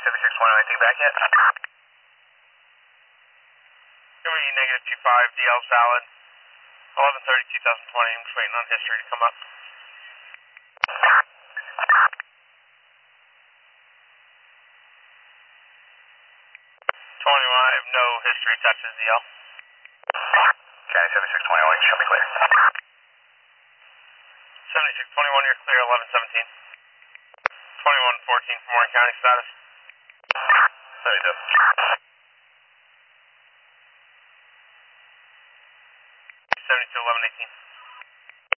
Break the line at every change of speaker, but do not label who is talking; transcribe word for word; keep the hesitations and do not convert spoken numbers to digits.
seventy-six twenty, anything back yet?
Give me negative two five, D L valid. eleven thirty, two thousand twenty, I'm just waiting on history to come up. twenty-one, I have no history touches D L.
County seventy-six twenty-one, show me clear.
seventy-six twenty-one, you're clear, eleven seventeen. twenty-one fourteen for Warren County status.
seventy-two.
seventy-two eleven eighteen.